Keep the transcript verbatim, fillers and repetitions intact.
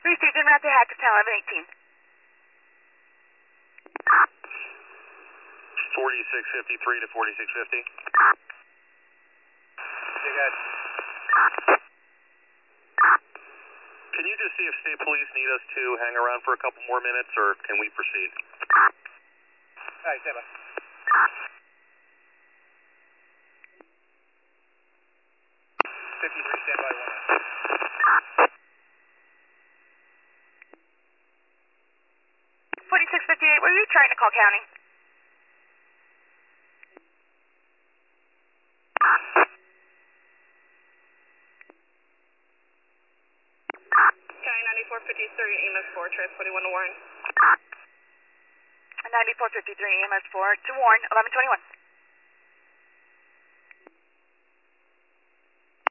Received in route to Hackettstown, eleven eighteen. forty-six fifty-three to forty-six fifty. You guys. Can you just see if state police need us to hang around for a couple more minutes, or can we proceed? All right, stand by. fifty-three, stand by one. forty-six fifty-eight, were you trying to call county? County ninety-four fifty-three, E M S four, transporting one to Warren. ninety-four fifty-three, E M S four to Warren, eleven twenty-one.